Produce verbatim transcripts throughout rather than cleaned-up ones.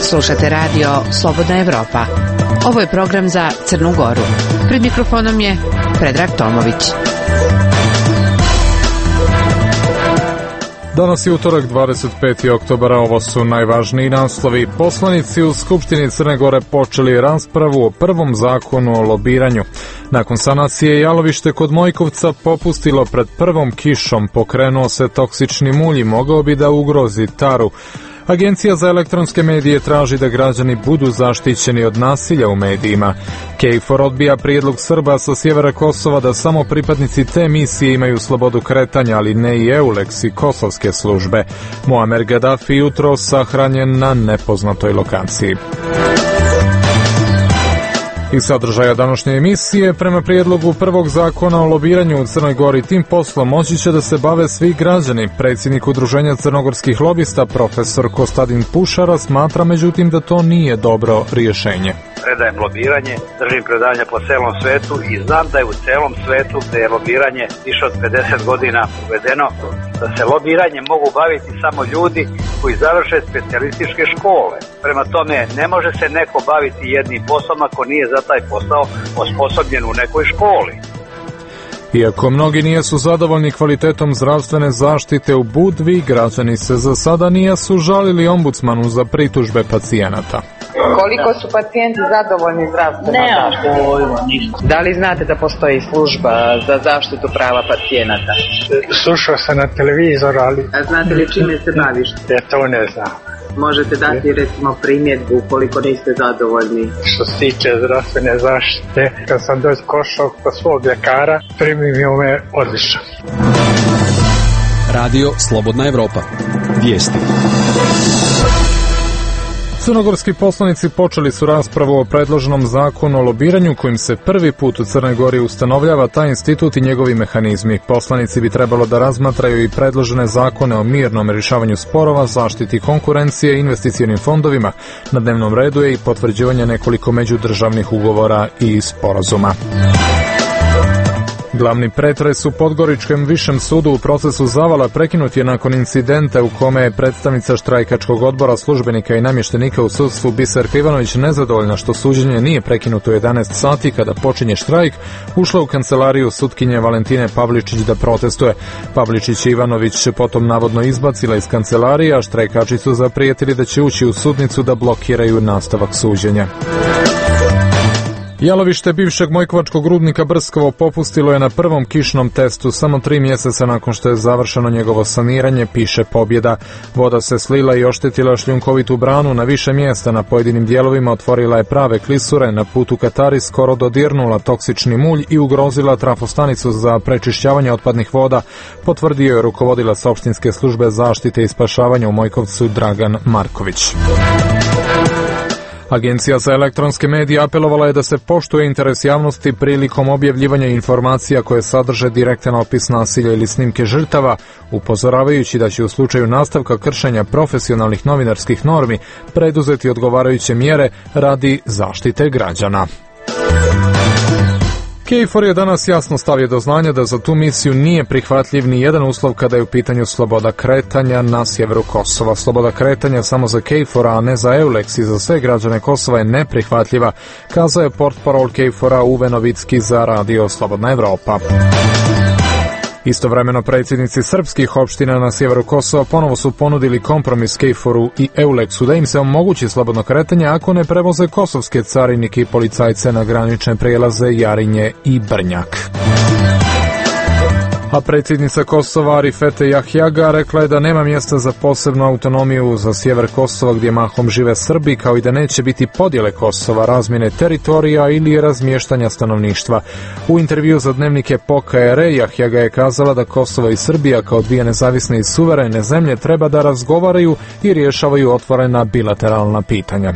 Slušate radio Slobodna Evropa. Ovo je program za Crnu Goru. Pred mikrofonom je Predrag Tomović. Danas je utorak, dvadeset peti oktobar, ovo su najvažniji naslovi. Poslanici u Skupštini Crne Gore počeli raspravu o prvom zakonu o lobiranju. Nakon sanacije jalovište kod Mojkovca popustilo pred prvom kišom, pokrenuo se toksični mulj i mogao bi da ugrozi taru. Agencija za elektronske medije traži da građani budu zaštićeni od nasilja u medijima. KFOR odbija prijedlog Srba sa sjevera Kosova da samo pripadnici te misije imaju slobodu kretanja, ali ne i EULEX i kosovske službe. Muamer Gaddafi jutro sahranjen na nepoznatoj lokaciji. Iz sadržaja današnje emisije, prema prijedlogu prvog zakona o lobiranju u Crnoj Gori, tim poslom moći će da se bave svi građani. Predsjednik Udruženja crnogorskih lobista, profesor Kostadin Pušara, smatra međutim da to nije dobro rješenje. Predajem lobiranje, držim predavanja po celom svetu i znam da je u celom svetu gde je lobiranje više od pedeset godina uvedeno, da se lobiranje mogu baviti samo ljudi koji završe specijalističke škole. Prema tome, ne može se neko baviti jednim poslom ako nije za taj posao osposobljen u nekoj školi. Iako mnogi nijesu zadovoljni kvalitetom zdravstvene zaštite u Budvi, građani se za sada nijesu žalili ombudsmanu za pritužbe pacijenata. Koliko su pacijenti zadovoljni zdravstvenom zaštitom? Da li znate da postoji služba za zaštitu prava pacijenata? Slušao sam na televizoru, ali... A znate li čime se baviš? Ja to ne znam. Možete dati recimo primjedbu koliko niste zadovoljni? Što se tiče zdravstvene zaštite, kad sam došao kod svog ljekara, primio me odlično. Radio Slobodna Evropa. Vijesti. Crnogorski poslanici počeli su raspravu o predloženom zakonu o lobiranju kojim se prvi put u Crnoj Gori ustanovljava taj institut i njegovi mehanizmi. Poslanici bi trebalo da razmatraju i predložene zakone o mirnom rješavanju sporova, zaštiti konkurencije i investicionim fondovima. Na dnevnom redu je i potvrđivanje nekoliko međudržavnih ugovora i sporazuma. Glavni pretres u Podgoričkom višem sudu u procesu Zavala prekinut je nakon incidenta u kome je predstavnica štrajkačkog odbora službenika i namještenika u sudstvu Biserka Ivanović, nezadovoljna što suđenje nije prekinuto u jedanaest sati kada počinje štrajk, ušla u kancelariju sutkinje Valentine Pavličić da protestuje. Pavličić i Ivanović potom navodno izbacila iz kancelarije, a štrajkači su zaprijetili da će ući u sudnicu da blokiraju nastavak suđenja. Jalovište bivšeg Mojkovačkog rudnika Brskovo popustilo je na prvom kišnom testu samo tri mjeseca nakon što je završeno njegovo saniranje, piše Pobjeda. Voda se slila i oštetila šljunkovitu branu na više mjesta, na pojedinim dijelovima otvorila je prave klisure, na putu ka tari skoro dodirnula toksični mulj i ugrozila trafostanicu za prečišćavanje otpadnih voda, potvrdio je rukovodilac opštinske službe zaštite i spašavanja u Mojkovcu Dragan Marković. Agencija za elektronske medije apelovala je da se poštuje interes javnosti prilikom objavljivanja informacija koje sadrže direktan opis nasilja ili snimke žrtava, upozoravajući da će u slučaju nastavka kršenja profesionalnih novinarskih normi preduzeti odgovarajuće mjere radi zaštite građana. KFOR je danas jasno stavio do znanja da za tu misiju nije prihvatljiv ni jedan uslov kada je u pitanju sloboda kretanja na sjeveru Kosova. Sloboda kretanja samo za KFOR-a, a ne za EULEX i za sve građane Kosova je neprihvatljiva, kazao je portparol KFOR-a Uve Novicki za radio Slobodna Evropa. Istovremeno predsjednici srpskih opština na sjeveru Kosova ponovo su ponudili kompromis KFOR-u i EULEX-u da im se omogući slobodno kretanje ako ne prevoze kosovske carinike i policajce na granične prijelaze Jarinje i Brnjak. A predsjednica Kosova Arifete Jahjaga rekla je da nema mjesta za posebnu autonomiju za sjever Kosova gdje mahom žive Srbi, kao i da neće biti podjele Kosova, razmjene teritorija ili razmještanja stanovništva. U intervju za dnevnike P O K R E Jahjaga je kazala da Kosovo i Srbija kao dvije nezavisne i suverene zemlje treba da razgovaraju i rješavaju otvorena bilateralna pitanja.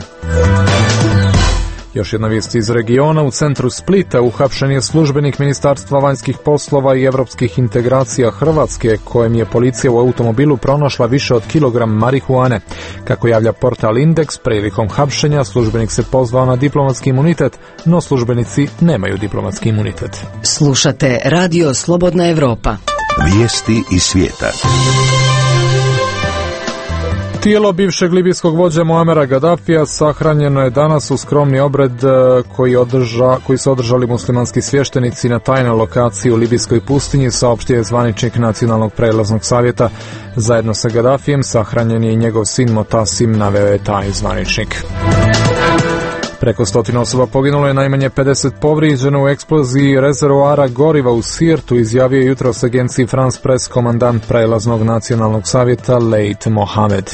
Još jedna vijest iz regiona. U centru Splita uhapšen je službenik Ministarstva vanjskih poslova i evropskih integracija Hrvatske, kojem je policija u automobilu pronašla više od kilogram marihuane. Kako javlja portal Indeks, prilikom hapšenja službenik se pozvao na diplomatski imunitet, no službenici nemaju diplomatski imunitet. Slušate Radio Slobodna Evropa. Vijesti iz svijeta. Tijelo bivšeg libijskog vođa Muamera Gadafija sahranjeno je danas u skromni obred koji, održa, koji su održali muslimanski svještenici na tajnoj lokaciji u libijskoj pustinji, saopštio je zvaničnik Nacionalnog prelaznog savjeta. Zajedno sa Gadafijem sahranjen je i njegov sin Motasim, naveo je taj zvaničnik. Preko stotinu osoba poginulo je, najmanje pedeset povrijeđeno u eksploziji rezervoara goriva u Sirtu, izjavio je jutros agenciji France Press komandant prelaznog nacionalnog savjeta Lejt Mohamed.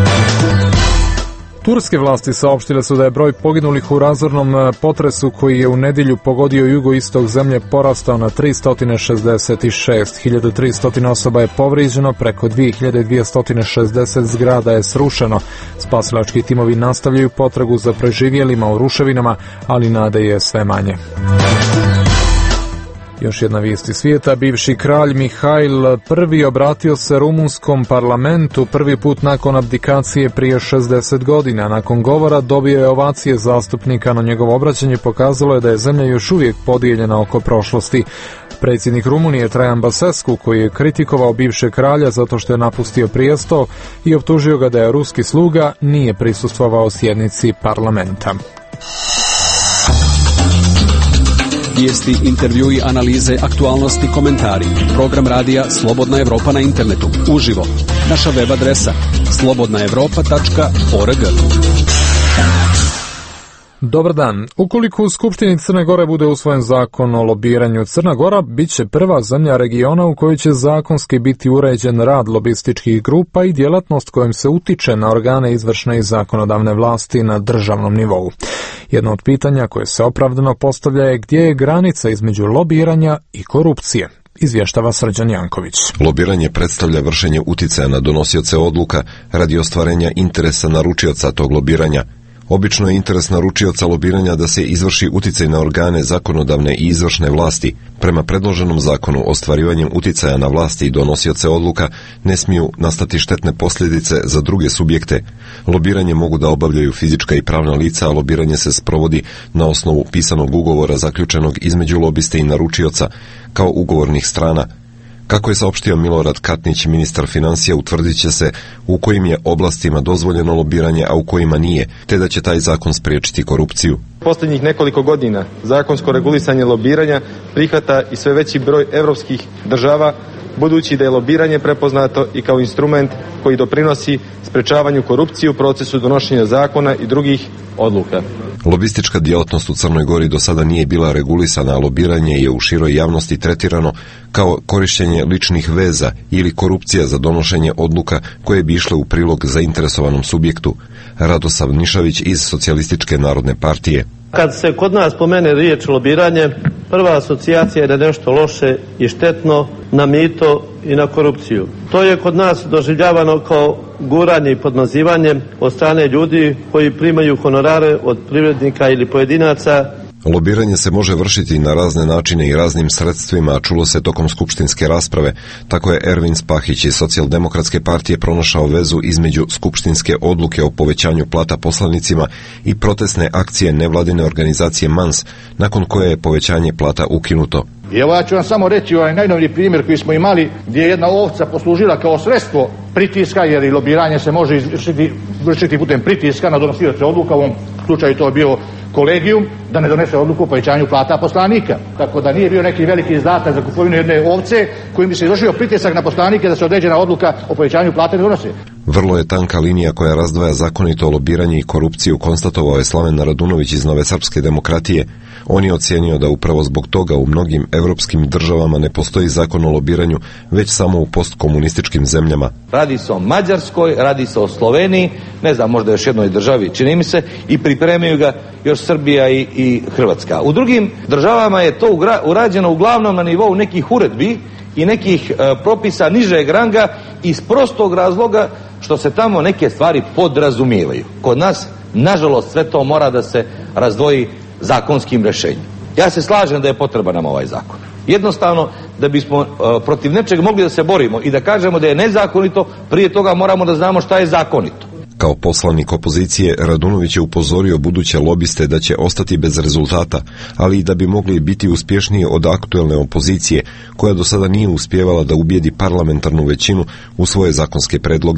Turske vlasti saopštile su da je broj poginulih u razornom potresu koji je u nedjelju pogodio jugoistok zemlje porastao na tristo šezdeset šest. hiljadu tristo osoba je povrijeđeno, preko dvije hiljade dvjesto šezdeset zgrada je srušeno. Spasilački timovi nastavljaju potragu za preživjelima u ruševinama, ali nade je sve manje. Još jedna vijest iz svijeta. Bivši kralj Mihajl prvi obratio se rumunskom parlamentu prvi put nakon abdikacije prije šezdeset godina. Nakon govora dobio je ovacije zastupnika, no njegovo obraćanje pokazalo je da je zemlja još uvijek podijeljena oko prošlosti. Predsjednik Rumunije Traian Basescu, koji je kritikovao bivšeg kralja zato što je napustio prijesto i optužio ga da je ruski sluga, nije prisustvovao sjednici parlamenta. Vijesti, intervjui, analize, aktualnosti, komentari. Program radija Slobodna Evropa na internetu. Uživo. Naša web adresa slobodna evropa tačka org. Dobar dan. Ukoliko u Skupštini Crne Gore bude usvojen zakon o lobiranju, Crna Gora bit će prva zemlja regiona u kojoj će zakonski biti uređen rad lobističkih grupa i djelatnost kojom se utiče na organe izvršne i zakonodavne vlasti na državnom nivou. Jedno od pitanja koje se opravdano postavlja je gdje je granica između lobiranja i korupcije. Izvještava Srđan Janković. Lobiranje predstavlja vršenje uticaja na donosioce odluka radi ostvarenja interesa naručioca tog lobiranja. Obično je interes naručioca lobiranja da se izvrši uticaj na organe zakonodavne i izvršne vlasti. Prema predloženom zakonu, ostvarivanjem uticaja na vlasti i donosioce odluka ne smiju nastati štetne posljedice za druge subjekte. Lobiranje mogu da obavljaju fizička i pravna lica, a lobiranje se sprovodi na osnovu pisanog ugovora zaključenog između lobiste i naručioca kao ugovornih strana. Kako je saopštio Milorad Katnić, ministar financija, utvrdit će se u kojim je oblastima dozvoljeno lobiranje, a u kojima nije, te da će taj zakon spriječiti korupciju. Posljednjih nekoliko godina zakonsko regulisanje lobiranja prihvata i sve veći broj europskih država, budući da je lobiranje prepoznato i kao instrument koji doprinosi sprečavanju korupcije u procesu donošenja zakona i drugih odluka. Lobistička djelatnost u Crnoj Gori do sada nije bila regulisana, a lobiranje je u široj javnosti tretirano kao korištenje ličnih veza ili korupcija za donošenje odluka koje bi išle u prilog zainteresovanom subjektu. Radosav Nišavić iz Socijalističke narodne partije. Kad se kod nas pomene riječ lobiranje, prva asocijacija je da nešto loše i štetno na mito i na korupciju. To je kod nas doživljavano kao guranje i podmazivanje od strane ljudi koji primaju honorare od privrednika ili pojedinaca. Lobiranje se može vršiti na razne načine i raznim sredstvima, a čulo se tokom skupštinske rasprave. Tako je Ervin Spahić iz Socijaldemokratske partije pronašao vezu između skupštinske odluke o povećanju plata poslanicima i protestne akcije nevladine organizacije Mans, nakon koje je povećanje plata ukinuto. I evo ja ću vam samo reći ovaj najnoviji primjer koji smo imali, gdje je jedna ovca poslužila kao sredstvo pritiska, jer i lobiranje se može izvršiti, vršiti putem pritiska na donosioce odluka, u ovom slučaju to je bio kolegijum, da ne donese odluku o povećanju plata poslanika. Tako da nije bio neki veliki izdatak za kupovinu jedne ovce kojim bi se izvršio pritisak na poslanike da se određena odluka o povećanju plata ne donose. Vrlo je tanka linija koja razdvaja zakonito lobiranje i korupciju, konstatovao je Slaven Radunović iz Nove srpske demokratije. On je ocijenio da upravo zbog toga u mnogim evropskim državama ne postoji zakon o lobiranju, već samo u postkomunističkim zemljama. Radi se o Mađarskoj, radi se o Sloveniji, ne znam, možda još jednoj državi, čini mi se, i pripremaju ga još Srbija i, i Hrvatska. U drugim državama je to ugra, urađeno uglavnom na nivou nekih uredbi i nekih e, propisa nižeg ranga iz prostog razloga što se tamo neke stvari podrazumijevaju. Kod nas, nažalost, sve to mora da se razdvoji zakonskim rješenjem. Ja se slažem da je potreban nam ovaj zakon. Jednostavno, da bismo uh, protiv nečeg mogli da se borimo i da kažemo da je nezakonito, prije toga moramo da znamo šta je zakonito. Kao poslanik opozicije, Radunović je upozorio buduće lobiste da će ostati bez rezultata, ali i da bi mogli biti uspješniji od aktuelne opozicije, koja do sada nije uspijevala da ubijedi parlamentarnu većinu u svoje zakonske predloge.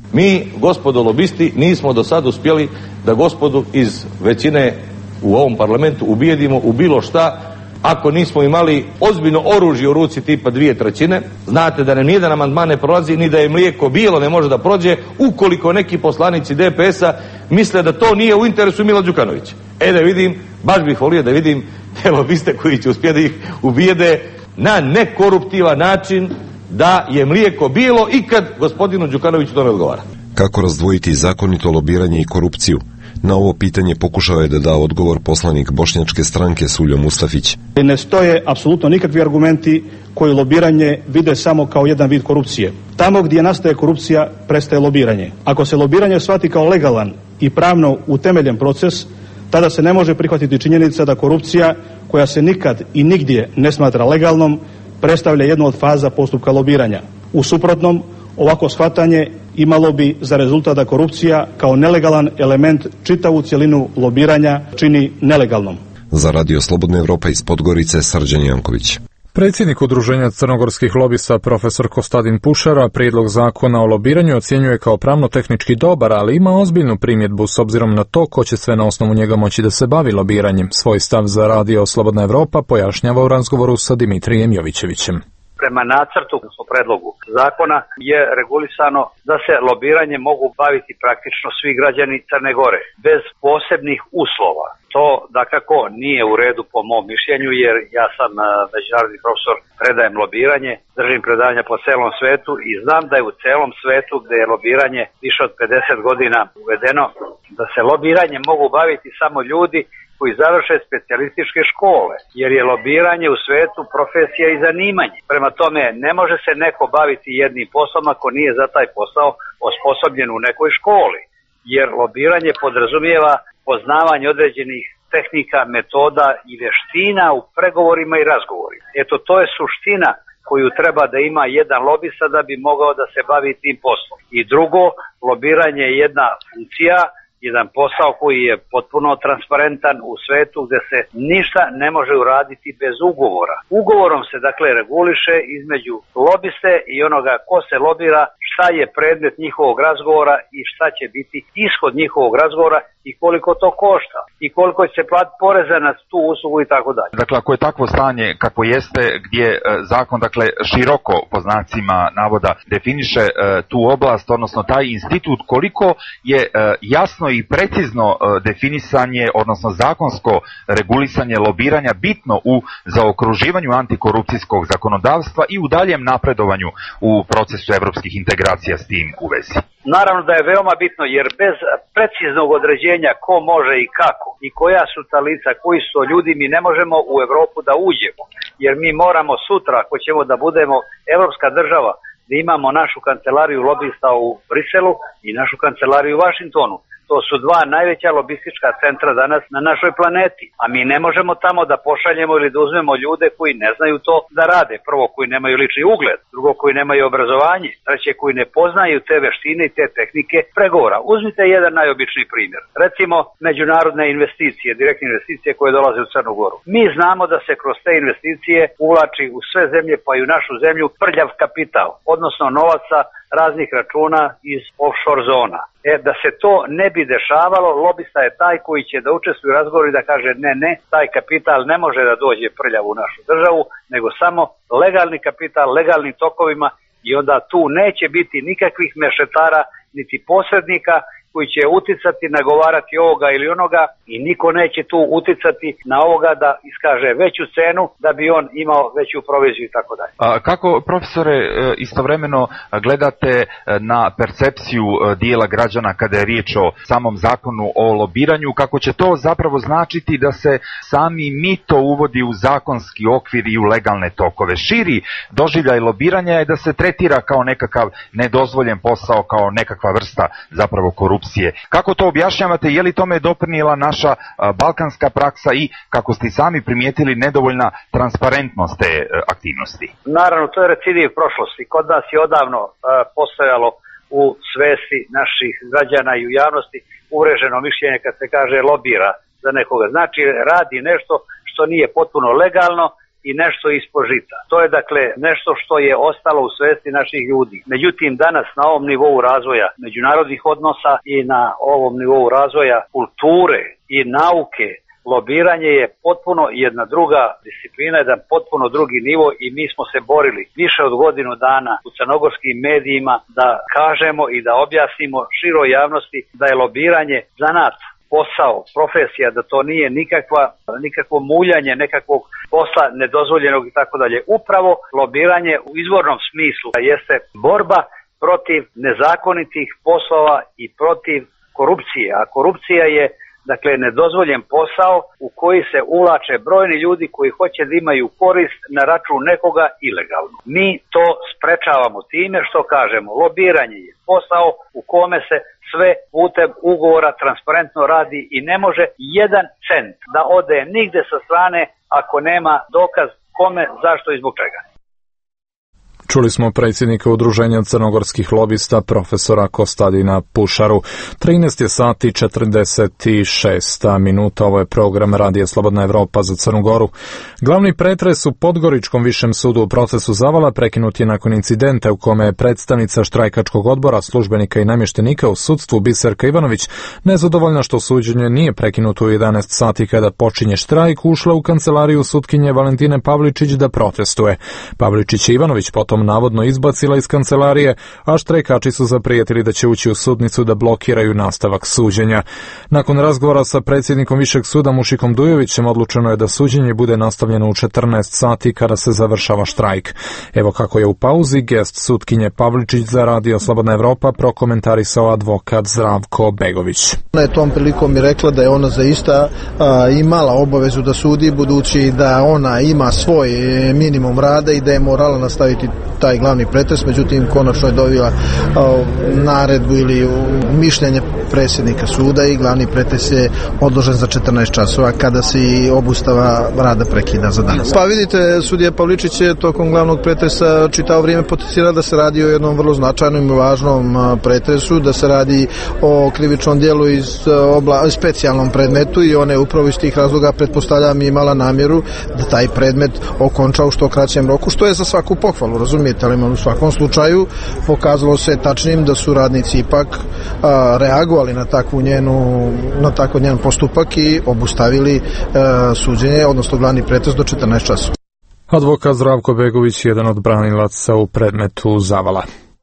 Mi, gospodo lobisti, nismo do sad uspjeli da gospodu iz većine u ovom parlamentu ubijedimo u bilo šta ako nismo imali ozbiljno oružje u ruci tipa dvije trećine. Znate da nam nijedan amandman ne prolazi, ni da je mlijeko bilo ne može da prođe ukoliko neki poslanici D P S-a misle da to nije u interesu Mila Đukanovića. E da vidim, baš bih volio da vidim te lobiste koji će uspjeti da ih ubijede na nekoruptivan način, da je mlijeko bilo i kad gospodinu Đukanoviću to ne odgovara. Kako razdvojiti zakonito lobiranje i korupciju? Na ovo pitanje pokušao je da da odgovor poslanik bošnjačke stranke Suljo Mustafić. Ne stoje apsolutno nikakvi argumenti koji lobiranje vide samo kao jedan vid korupcije. Tamo gdje nastaje korupcija, prestaje lobiranje. Ako se lobiranje shvati kao legalan i pravno utemeljen proces, tada se ne može prihvatiti činjenica da korupcija, koja se nikad i nigdje ne smatra legalnom, predstavlja jednu od faza postupka lobiranja. U suprotnom, ovako shvatanje imalo bi za rezultat da korupcija kao nelegalan element čitavu cjelinu lobiranja čini nelegalnom. Za Radio Slobodna Evropa iz Podgorice, Srđan Janković. Predsjednik Udruženja crnogorskih lobista profesor Kostadin Pušara prijedlog zakona o lobiranju ocjenjuje kao pravno-tehnički dobar, ali ima ozbiljnu primjedbu s obzirom na to ko će sve na osnovu njega moći da se bavi lobiranjem. Svoj stav za Radio Slobodna Evropa pojašnjava u razgovoru sa Dimitrijem Jovićevićem. Prema nacrtu u predlogu zakona je regulisano da se lobiranje mogu baviti praktično svi građani Crne Gore, bez posebnih uslova. To dakako nije u redu po mom mišljenju, jer ja sam međunarodni profesor, predajem lobiranje, držim predavanja po celom svetu i znam da je u celom svetu gdje je lobiranje više od pedeset godina uvedeno, da se lobiranje mogu baviti samo ljudi koji završe specijalističke škole, jer je lobiranje u svetu profesija i zanimanje. Prema tome, ne može se neko baviti jednim poslom ako nije za taj posao osposobljen u nekoj školi, jer lobiranje podrazumijeva poznavanje određenih tehnika, metoda i vještina u pregovorima i razgovorima. Eto, to je suština koju treba da ima jedan lobista da bi mogao da se bavi tim poslom. I drugo, lobiranje je jedna funkcija, jedan posao koji je potpuno transparentan u svetu gdje se ništa ne može uraditi bez ugovora. Ugovorom se dakle reguliše između lobiste i onoga ko se lobira, šta je predmet njihovog razgovora i šta će biti ishod njihovog razgovora i koliko to košta i koliko će se platiti poreza na tu uslugu i tako dalje. Dakle, ako je takvo stanje kako jeste, gdje zakon dakle široko po znacima navoda definiše tu oblast, odnosno taj institut, koliko je jasno i precizno definisanje, odnosno zakonsko regulisanje lobiranja bitno u zaokruživanju antikorupcijskog zakonodavstva i u daljem napredovanju u procesu evropskih integracija s tim u vezi? Naravno da je veoma bitno, jer bez preciznog određenja ko može i kako i koja su ta lica, koji su ljudi, mi ne možemo u Europu da uđemo, jer mi moramo sutra, ako ćemo da budemo evropska država, da imamo našu kancelariju lobista u Briselu i našu kancelariju u Vašingtonu. To su dva najveća lobistička centra danas na našoj planeti. A mi ne možemo tamo da pošaljemo ili da uzmemo ljude koji ne znaju to da rade. Prvo, koji nemaju lični ugled. Drugo, koji nemaju obrazovanje. Treće, koji ne poznaju te veštine i te tehnike pregovora. Uzmite jedan najobičniji primjer. Recimo, međunarodne investicije, direktne investicije koje dolaze u Crnu Goru. Mi znamo da se kroz te investicije uvlači u sve zemlje, pa i u našu zemlju, prljav kapital, odnosno novaca raznih računa iz offshore zona. E, da se to ne bi dešavalo, lobista je taj koji će da učestvuje u razgovoru i da kaže ne, ne, taj kapital ne može da dođe prljav u našu državu, nego samo legalni kapital, legalnim tokovima, i onda tu neće biti nikakvih mešetara, niti posrednika koji će uticati, nagovarati ovoga ili onoga, i niko neće tu uticati na ovoga da iskaže veću cenu da bi on imao veću proviziju i tako dalje. Kako, profesore, istovremeno gledate na percepciju dijela građana kada je riječ o samom zakonu o lobiranju, kako će to zapravo značiti da se sami mito uvodi u zakonski okvir i u legalne tokove? Širi doživljaj lobiranja je da se tretira kao nekakav nedozvoljen posao, kao nekakva vrsta zapravo korupcije. Kako to objašnjavate? Je li tome doprinijela naša balkanska praksa i, kako ste sami primijetili, nedovoljna transparentnost te aktivnosti? Naravno, to je recidiv prošlosti. Kod nas je odavno uh, postojalo u svesti naših građana i u javnosti uvreženo mišljenje kad se kaže lobira za nekoga. Znači, radi nešto što nije potpuno legalno i nešto ispod žita. To je dakle nešto što je ostalo u svesti naših ljudi. Međutim, danas na ovom nivou razvoja međunarodnih odnosa i na ovom nivou razvoja kulture i nauke, lobiranje je potpuno jedna druga disciplina, jedan potpuno drugi nivo i mi smo se borili više od godinu dana u crnogorskim medijima da kažemo i da objasnimo široj javnosti da je lobiranje zanat, posao, profesija, da to nije nikakva, nikakvo muljanje nekakvog posla nedozvoljenog i tako dalje. Upravo lobiranje u izvornom smislu jeste borba protiv nezakonitih poslova i protiv korupcije, a korupcija je dakle nedozvoljen posao u koji se uvlače brojni ljudi koji hoće da imaju korist na račun nekoga ilegalno. Mi to sprečavamo time što kažemo lobiranje je posao u kome se sve putem ugovora transparentno radi i ne može jedan cent da ode nigde sa strane ako nema dokaz kome, zašto i zbog čega. Čuli smo predsjednika Udruženja crnogorskih lobista profesora Kostadina Pušaru. trinaest je sati četrdeset šest minuta. Ovo je program Radija Slobodna Evropa za Crnu Goru. Glavni pretres u Podgoričkom višem sudu u procesu Zavala prekinut je nakon incidenta u kome je predstavnica štrajkačkog odbora službenika i namještenika u sudstvu Biserka Ivanović, nezadovoljna što suđenje nije prekinuto u jedanaest sati kada počinje štrajk, ušla u kancelariju sutkinje Valentine Pavličić da protestuje. Pavličić i Ivanović potom navodno izbacila iz kancelarije, a štrajkači su zaprijetili da će ući u sudnicu da blokiraju nastavak suđenja. Nakon razgovora sa predsjednikom Višeg suda Mušikom Dujovićem odlučeno je da suđenje bude nastavljeno u četrnaest sati kada se završava štrajk. Evo kako je u pauzi gest sutkinje Pavličić za Radio Slobodna Evropa prokomentarisao advokat Zdravko Begović. Ona je tom prilikom mi rekla da je ona zaista a, imala obavezu da sudi, budući da ona ima svoj minimum rada i da je morala nastaviti taj glavni pretres, međutim konačno je dobila naredbu ili mišljenje predsjednika suda i glavni pretres je odložen za četrnaest časova kada se i obustava rada prekida za danas. Pa vidite, sudija Pavličić je tokom glavnog pretresa čitao vrijeme potencirao da se radi o jednom vrlo značajnom i važnom pretresu, da se radi o krivičnom dijelu iz obla, specijalnom predmetu i ona je upravo iz tih razloga, pretpostavljam, imala namjeru da taj predmet okonča u što kraćem roku, što je za svaku pohvalu, razumijete, ali u svakom slučaju pokazalo se tačnim da su radnici ipak a, reagovali na takvu njenu, na takvu njen postupak i obustavili a, suđenje, odnosno glavni pretres do četrnaest časova. Advokat Zdravko Begović, jedan od branilaca u predmetu Zavala.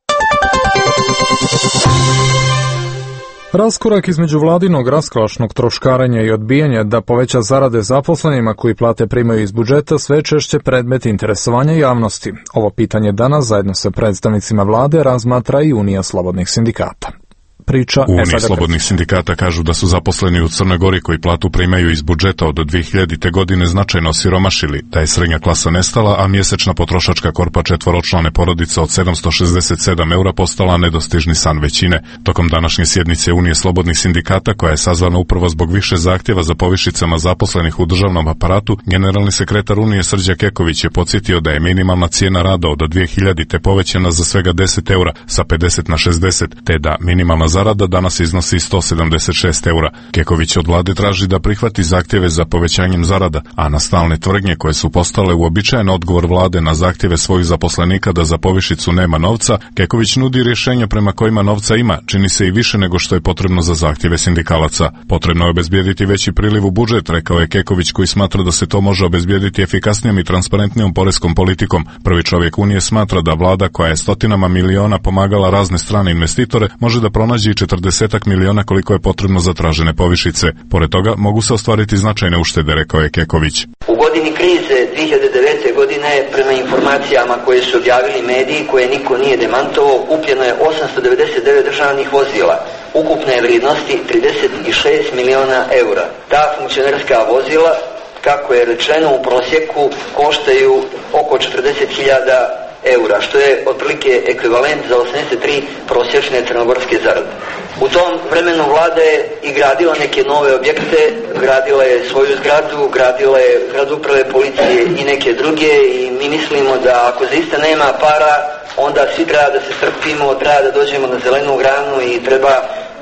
Raskorak između vladinog raskalašnog troškarenja i odbijanja da poveća zarade zaposlenima koji plate primaju iz budžeta sve češće predmet interesovanja javnosti. Ovo pitanje danas zajedno sa predstavnicima vlade razmatra i Unija slobodnih sindikata. Priča u Uniji slobodnih sindikata kažu da su zaposleni u Crnoj Gori koji platu primaju iz budžeta od dve hiljadite. godine značajno siromašili, da je srednja klasa nestala, a mjesečna potrošačka korpa četvoročlane porodice od sedamsto šezdeset sedam eura postala nedostižni san većine. Tokom današnje sjednice Unije slobodnih sindikata, koja je sazvana upravo zbog više zahtjeva za povišicama zaposlenih u državnom aparatu, generalni sekretar Unije Srđa Keković je podsjetio da je minimalna cijena rada od dve hiljadite. povećana za svega deset eura sa pedeset na šezdeset, te da minimalna zarada danas iznosi sto sedamdeset šest eura. Keković od vlade traži da prihvati zahtjeve za povećanjem zarada, a na stalne tvrdnje koje su postale uobičajen odgovor vlade na zahtjeve svojih zaposlenika da za povišicu nema novca, Keković nudi rješenja prema kojima novca ima, čini se i više nego što je potrebno za zahtjeve sindikalaca. Potrebno je obezbijediti veći priliv u budžet, rekao je Keković, koji smatra da se to može obezbijediti efikasnijom i transparentnijom poreskom politikom. Prvi čovjek Unije smatra da vlada, koja je stotinama miliona pomagala razne strane investitore, može da pronađe i četrdesetak miliona koliko je potrebno za tražene povišice. Pored toga mogu se ostvariti značajne uštede, rekao je Keković. U godini krize dvije hiljade devete. godine, prema informacijama koje su objavili mediji, koje niko nije demantovao, kupljeno je osamsto devedeset devet državnih vozila, ukupne vrijednosti trideset šest miliona eura. Ta funkcionerska vozila, kako je rečeno, u prosjeku koštaju oko četrdeset hiljada eura, što je otprilike ekvivalent za osamdeset tri prosječne crnogorske zarade. U tom vremenu vlada je i gradila neke nove objekte, gradila je svoju zgradu, gradila je zgradu uprave policije i neke druge, i mi mislimo da ako zaista nema para, onda svi treba da se strpimo, treba da dođemo na zelenu granu i treba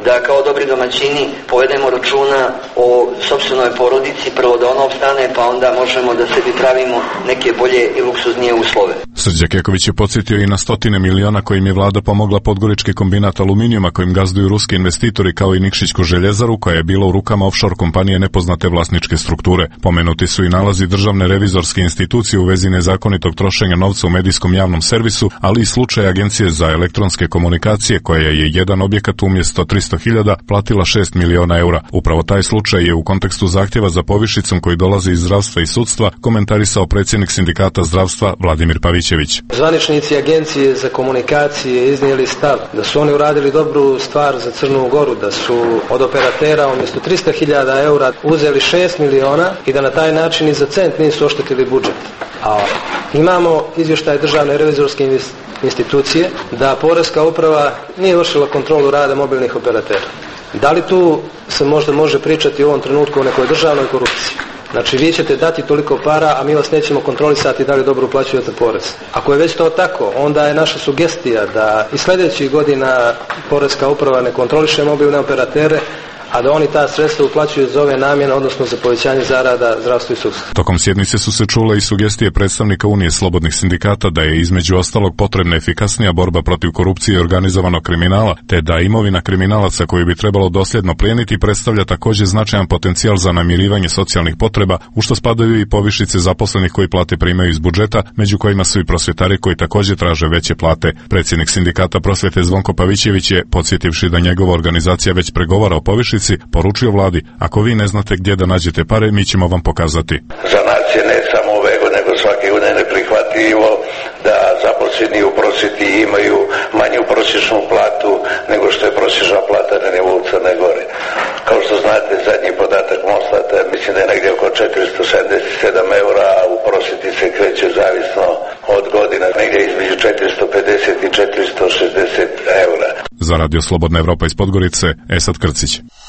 da kao dobri domaćini povedemo računa o sopstvenoj porodici, prvo da ona opstane, pa onda možemo da sebi pravimo neke bolje i luksuznije uslove. Srđa Keković je podsjetio i na stotine miliona kojim je vlada pomogla Podgorički kombinat aluminijuma kojim gazduju ruski investitori kao i Nikšićku željezaru koja je bila u rukama offshore kompanije nepoznate vlasničke strukture. Pomenuti su i nalazi državne revizorske institucije u vezi nezakonitog trošenja novca u medijskom javnom servisu, ali i slučaj Agencije za elektronske komunikacije koja je jedan objekat umjesto tristo hiljada platila šest miliona eura. Upravo taj slučaj je u kontekstu zahtjeva za povišicom koji dolazi iz zdravstva i sudstva komentarisao predsjednik sindikata zdravstva Vladimir Pavićević. Zvaničnici Agencije za komunikacije iznijeli stav da su oni uradili dobru stvar za Crnu Goru, da su od operatera umjesto tristo hiljada eura uzeli šest miliona i da na taj način i za cent nisu oštetili budžet. A imamo izvještaj državne revizorske institucije da Poreska uprava nije vršila kontrolu rada mobilnih operatera. Da li tu se možda može pričati u ovom trenutku o nekoj državnoj korupciji? Znači vi ćete dati toliko para, a mi vas nećemo kontrolisati da li dobro uplaćujete porez. Ako je već to tako, onda je naša sugestija da i sljedećih godina Poreska uprava ne kontroliše mobilne operatere, a da oni ta sredstva uplaćuju za ove namjene, odnosno za povećanje zarada zdravstvu i sudstvu. Tokom sjednice su se čule i sugestije predstavnika Unije slobodnih sindikata da je između ostalog potrebna efikasnija borba protiv korupcije i organizovanog kriminala, te da imovina kriminalaca koju bi trebalo dosljedno plijeniti predstavlja također značajan potencijal za namirivanje socijalnih potreba, u što spadaju i povišice zaposlenih koji plate primaju iz budžeta, među kojima su i prosvjetari koji također traže veće plate. Predsjednik sindikata prosvjete Zvonko Pavićević je, podsjetivši da njegova organizacija već pregovara o povišici, poručio vladi: ako vi ne znate gdje da nađete pare, mi ćemo vam pokazati. Za nas je ne samo Vego, nego svake godine neprihvatljivo da zaposleni u prosvjeti imaju manju prosječnu platu nego što je prosječna plata na nivou Crne Gore. Kao što znate, zadnji podatak Mostata, mislim da je negdje oko četiristo sedamdeset sedam eura, a u prosvjeti se kreće zavisno od godina, negdje između četiristo pedeset i četiristo šezdeset eura. Za Radio Slobodna Evropa iz Podgorice, Esad Krcić.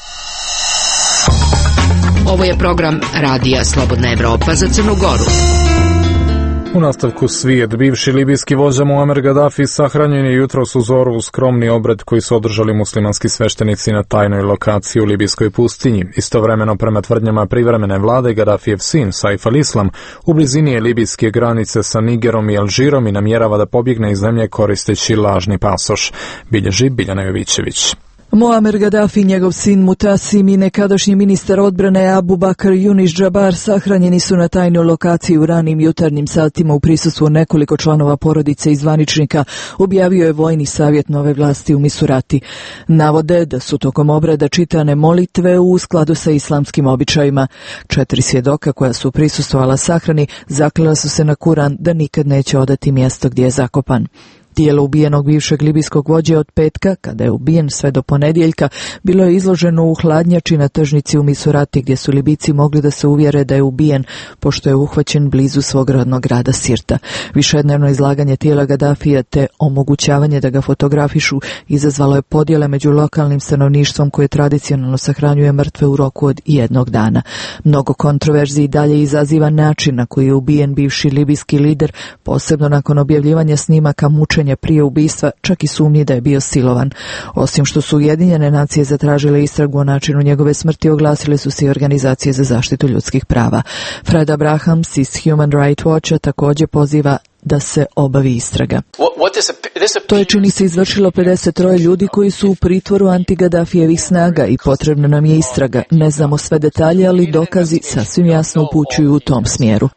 Ovo je program Radija Slobodna Evropa za Crnu Goru. U nastavku svijet, bivši libijski vođa Muamer Gaddafi sahranjen je jutros u zoru u skromni obred koji su održali muslimanski sveštenici na tajnoj lokaciji u libijskoj pustinji. Istovremeno, prema tvrdnjama privremene vlade, Gaddafijev sin Saif al-Islam u blizini je libijske granice sa Nigerom i Alžirom i namjerava da pobjegne iz zemlje koristeći lažni pasoš. Bilježi Biljana Jovićević. Muamer Gaddafi, njegov sin Mutasim i nekadašnji ministar odbrane Abu Bakr Yunis Džabar sahranjeni su na tajnoj lokaciji u ranim jutarnjim satima u prisustvu nekoliko članova porodice i zvaničnika, objavio je vojni savjet nove vlasti u Misurati. Navode da su tokom obreda čitane molitve u skladu sa islamskim običajima. Četiri svjedoka koja su prisustvovala sahrani zaklela su se na Kuran da nikad neće odati mjesto gdje je zakopan. Tijelo ubijenog bivšeg libijskog vođe od petka, kada je ubijen sve do ponedjeljka, bilo je izloženo u hladnjači na tržnici u Misurati, gdje su Libijci mogli da se uvjere da je ubijen, pošto je uhvaćen blizu svog rodnog grada Sirta. Višednevno izlaganje tijela Gaddafija te omogućavanje da ga fotografišu izazvalo je podjele među lokalnim stanovništvom koje tradicionalno sahranjuje mrtve u roku od jednog dana. Mnogo kontroverziji dalje izaziva način na koji je ubijen bivši libijski lider, posebno nakon objavljivanja snimaka mučenja prije ubistva, čak i sumnji da je bio silovan. Osim što su Ujedinjene nacije zatražile istragu o načinu njegove smrti, oglasile su se i organizacije za zaštitu ljudskih prava. Fred Abrahams iz Human Rights Watcha također poziva da se obavi istraga. To je, čini se, izvršilo pedeset tri ljudi koji su u pritvoru anti-Gaddafijevih snaga i potrebna nam je istraga. Ne znamo sve detalje, ali dokazi sasvim jasno upućuju u tom smjeru.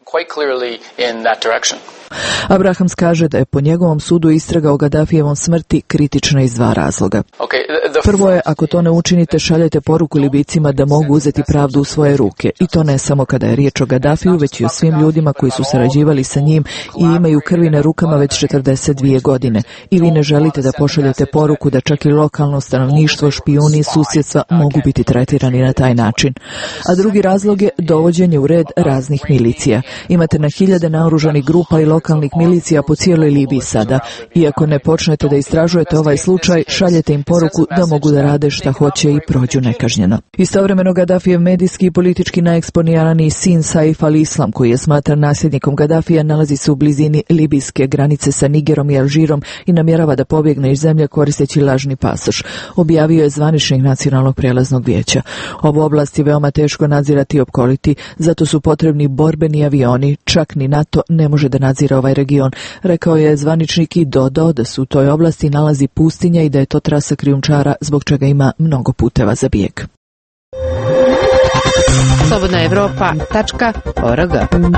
Abrahams kaže da je po njegovom sudu istraga o Gaddafijevom smrti kritična iz dva razloga. Prvo je, ako to ne učinite, šaljete poruku Libijcima da mogu uzeti pravdu u svoje ruke. I to ne samo kada je riječ o Gaddafiju, već i o svim ljudima koji su sarađivali sa njim i imaju krvi na rukama već četrdeset dvije godine. I vi ne želite da pošaljete poruku da čak i lokalno stanovništvo, špijuni i susjedstva mogu biti tretirani na taj način. A drugi razlog je dovođenje u red raznih milicija. Imate na hiljade naoružanih grupa i lokalnih lokalnih milicija po cijeloj Libiji sada. Iako ne počnete da istražujete ovaj slučaj, šaljete im poruku da mogu da rade šta hoće i prođu nekažnjeno. Istovremeno Gaddafijev medijski i politički najeksponiraniji sin Saif al-Islam, koji je smatran nasljednikom Gaddafija, nalazi se u blizini libijske granice sa Nigerom i Alžirom i namjerava da pobjegne iz zemlje koristeći lažni pasoš, objavio je zvaničnik Nacionalnog prijelaznog vijeća. Ovu oblast je veoma teško nadzirati i opkoliti, zato su potrebni borbeni avioni, čak ni NATO ne može da nadzira ovaj region, rekao je zvaničnik i dodao da se u toj oblasti nalazi pustinja i da je to trasa krijumčara, zbog čega ima mnogo puteva za bijeg. slobodna evropa tačka org.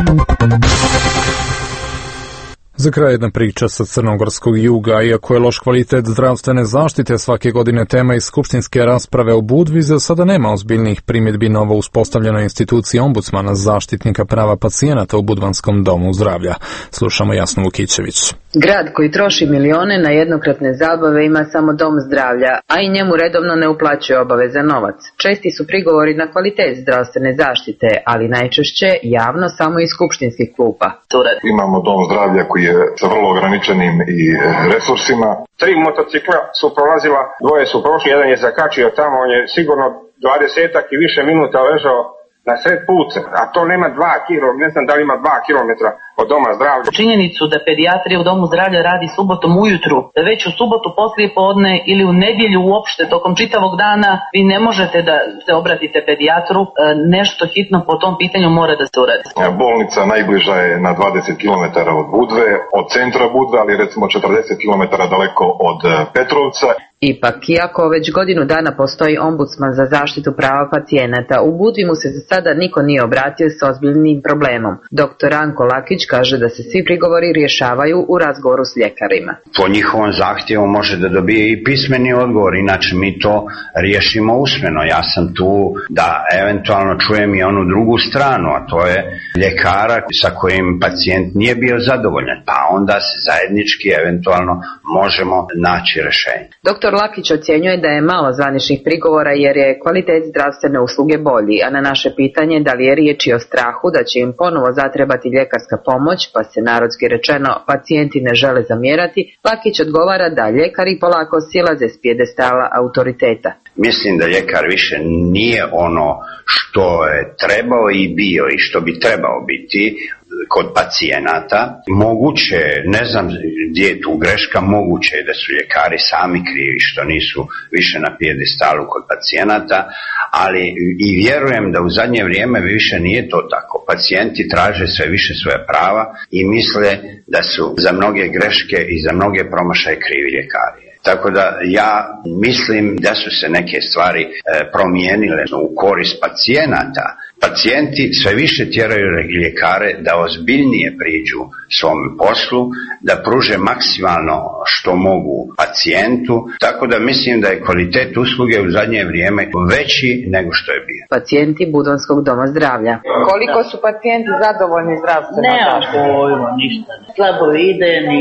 Za kraj jedna priča sa crnogorskog juga. Iako je loš kvalitet zdravstvene zaštite svake godine tema iz skupštinske rasprave u Budvi, za sada nema ozbiljnih primjedbi na novo uspostavljenoj instituciji ombudsmana zaštitnika prava pacijenata u Budvanskom domu zdravlja. Slušamo Jasnu Vukićević. Grad koji troši milione na jednokratne zabave ima samo dom zdravlja, a i njemu redovno ne uplaćuje obaveza novac. Česti su prigovori na kvalitet zdravstvene zaštite, ali najčešće javno samo iz skupštinskih klupa. Imamo dom zdravlja koji je sa vrlo ograničenim i resursima. Tri motocikla su prolazila, dvoje su prošli, jedan je zakačio tamo, on je sigurno dvadesetak i više minuta ležao na sred puta, a to nema dva kilometra, ne znam da li ima dva kilometra od doma zdravlja. Činjenicu da pedijatrija u domu zdravlja radi subotom ujutru, da već u subotu poslije podne ili u nedjelju uopšte tokom čitavog dana vi ne možete da se obratite pedijatru, nešto hitno po tom pitanju mora da se uradi. Bolnica najbliža je na dvadeset kilometara od Budve, od centra Budve, ali recimo četrdeset kilometara daleko od Petrovca. Ipak, iako već godinu dana postoji ombudsman za zaštitu prava pacijenata, u Budvi mu se za sada niko nije obratio s ozbiljnim problemom. Doktor Ranko Lakić kaže da se svi prigovori rješavaju u razgovoru s ljekarima. Po njihovom zahtjevu može da dobije i pismeni odgovor, inače mi to riješimo usmeno. Ja sam tu da eventualno čujem i onu drugu stranu, a to je ljekara sa kojim pacijent nije bio zadovoljan, pa onda se zajednički eventualno možemo naći rješenje. Doktor Lakić ocjenjuje da je malo zvaničnih prigovora jer je kvalitet zdravstvene usluge bolji, a na naše pitanje da li je riječ o strahu da će im ponovo zatrebati ljekarska pomoć, pa se narodski rečeno pacijenti ne žele zamjerati, Lakić odgovara da ljekari polako silaze s pijedestala autoriteta. Mislim da ljekar više nije ono što je trebao i bio i što bi trebao biti kod pacijenata. Moguće, ne znam gdje je tu greška, moguće je da su ljekari sami krivi što nisu više na pijedestalu kod pacijenata, ali i vjerujem da u zadnje vrijeme više nije to tako. Pacijenti traže sve više svoje prava i misle da su za mnoge greške i za mnoge promašaje krivi ljekari. Tako da ja mislim da su se neke stvari e, promijenile u korist pacijenata. Pacijenti sve više tjeraju ljekare da ozbiljnije priđu svom poslu, da pruže maksimalno što mogu pacijentu, tako da mislim da je kvalitet usluge u zadnje vrijeme veći nego što je bio. Pacijenti Budvanskog doma zdravlja. Koliko su pacijenti zadovoljni zdravstvenom zaštitom? Ne, pojma, ništa. Slabo ide ni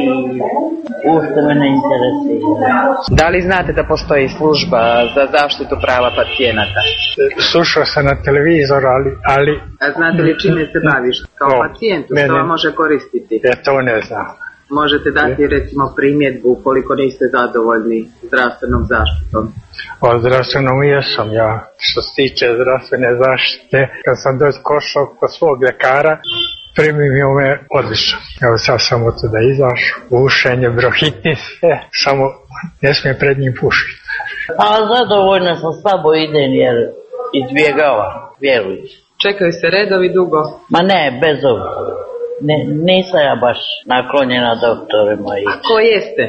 uopšte me ne interesira. Da li znate da postoji služba za zaštitu prava pacijenata? Slušao sam na televizoru, ali... ali... A znate li čime se baviš kao no, pacijentu, što meni, vam može koristiti? Ja to ne znam. Možete dati recimo primjedbu koliko niste zadovoljni zdravstvenom zaštitom? O zdravstvenom jesam ja. Što se tiče zdravstvene zaštite, kad sam došao kod svog ljekara, primio me odlično. Evo sad sam od tuda izašao, bušenje, brohitnice, samo ne smijem pred njim pušiti. A zadovoljna sam, slabo idem jer izbjegavam, vjerujući. Čekaju se redovi dugo? Ma ne, bez obzira. Ne, nisam ja baš naklonjena doktorima. A ko jeste?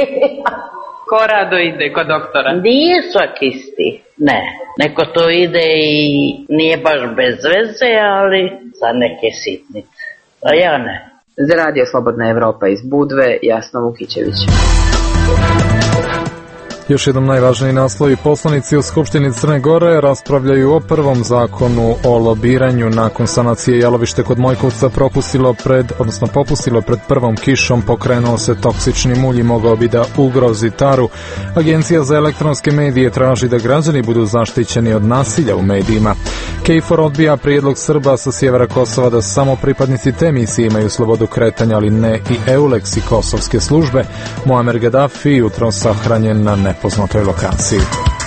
Ko rado ide kod doktora? Nije svak isti, ne. Neko to ide i nije baš bez veze, ali za neke sitnice. A ja ne. Za Radio Slobodna Evropa iz Budve, Jasna Vukićević. Još jednom najvažniji naslovi. Poslanici u Skupštini Crne Gore raspravljaju o prvom zakonu o lobiranju. Nakon sanacije jalovište kod Mojkovca propustilo pred, odnosno popustilo pred prvom kišom, pokrenuo se toksični mulj i mogao bi da ugrozi taru. Agencija za elektronske medije traži da građani budu zaštićeni od nasilja u medijima. KFOR odbija prijedlog Srba sa sjevera Kosova da samo pripadnici te misije imaju slobodu kretanja, ali ne i EULEX i kosovske službe. Muamer Gaddafi jutro sahranjen na nepoznatoj lokaciji.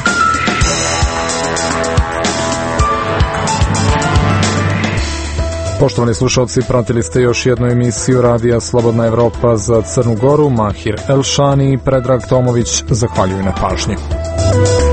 Poštovani slušalci, pratili ste još jednu emisiju Radija Slobodna Evropa za Crnu Goru. Mahir Elšani i Predrag Tomović zahvaljuju na pažnji.